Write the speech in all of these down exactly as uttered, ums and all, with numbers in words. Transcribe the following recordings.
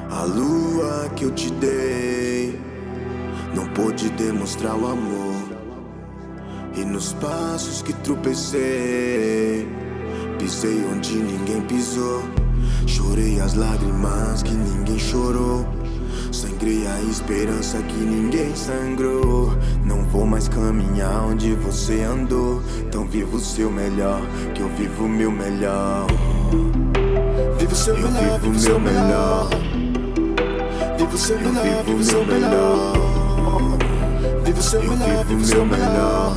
A lua que eu te dei não pôde demonstrar o amor, e nos passos que tropecei, pisei onde ninguém pisou. Chorei as lágrimas que ninguém chorou, sangrei a esperança que ninguém sangrou. Não vou mais caminhar onde você andou, então viva o seu melhor, que eu vivo o meu melhor. Viva o seu eu melhor, vivo o meu melhor. Viva o seu melhor, viva o seu melhor. Viva o seu melhor, viva o seu melhor.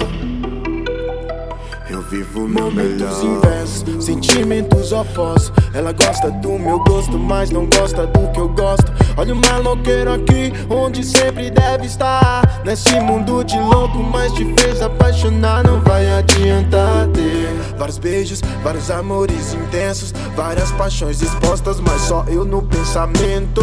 Eu vivo o meu melhor. Momentos inversos, sentimentos opostos. Ela gosta do meu gosto, mas não gosta do que eu gosto. Olha o maloqueiro aqui, onde sempre deve estar. Nesse mundo de louco, mas te fez apaixonar. Não vai adiantar ter vários beijos, vários amores intensos, várias paixões expostas, mas só eu no pensamento.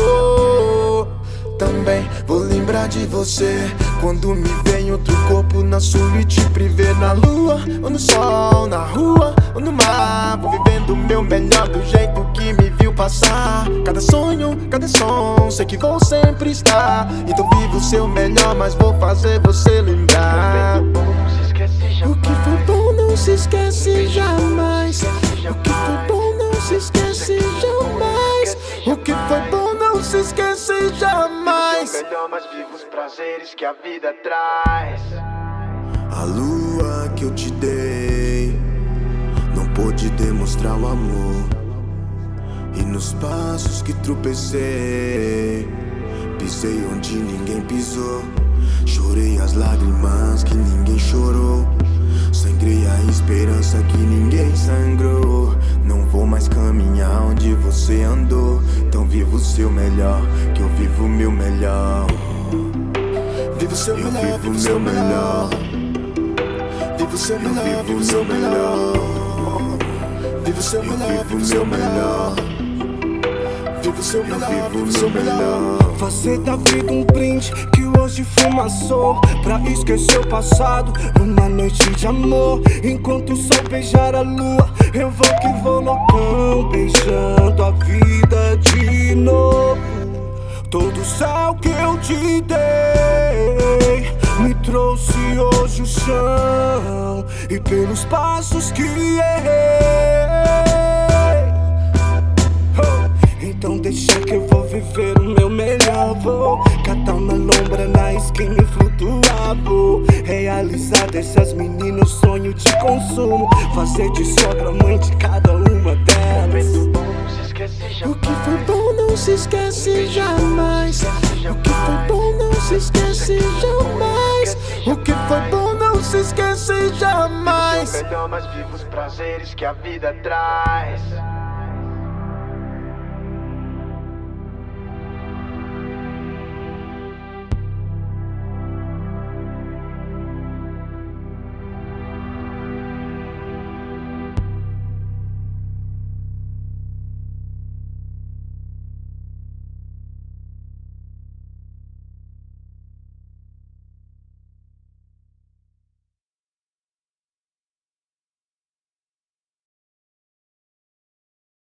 Também vou lembrar de você quando me vem outro corpo na suíte privê, na lua ou no sol, na rua ou no mar. Vou vivendo o meu melhor do jeito que me viu passar. Cada sonho, cada som, sei que vou sempre estar. Então vivo o seu melhor, mas vou fazer você lembrar. O que foi bom não se esquece jamais. O que foi bom não se esquece jamais. O que foi bom não se esquece jamais. Vive o melhor, mas viva os prazeres que a vida traz. A lua que eu te dei não pôde demonstrar o amor, e nos passos que tropecei, pisei onde ninguém pisou. Chorei as lágrimas que ninguém chorou, sangrei a esperança que ninguém sangrou. Não vou mais caminhar onde você andou, então viva o seu melhor, que eu vivo o meu melhor. Viva o seu Eu melhor, vivo o meu melhor. Viva o seu Eu melhor, vivo o meu melhor. Viva o seu Eu melhor, vivo o meu melhor. viva o seu Eu melhor, vivo o viva o seu meu melhor. Fazer da vida um brinde que hoje fumaçou, pra esquecer o passado numa noite de amor. Enquanto o sol beijar a lua, eu vou que vou loucão, beijando a vida de novo. Todo o céu que eu te dei me trouxe hoje o chão, e pelos passos que errei, então deixa que eu vou viver o meu melhor. Vou catar uma lombra na esquina e flutuar. Vou realizar dessas meninas sonho de consumo, fazer de sogra mãe de cada uma delas. Momento bom não se esquece O que jamais. foi bom não se esquece jamais. O que foi bom não se esquece jamais. O que foi bom não se esquece jamais. Vive o melhor, mas viva os prazeres que a vida traz.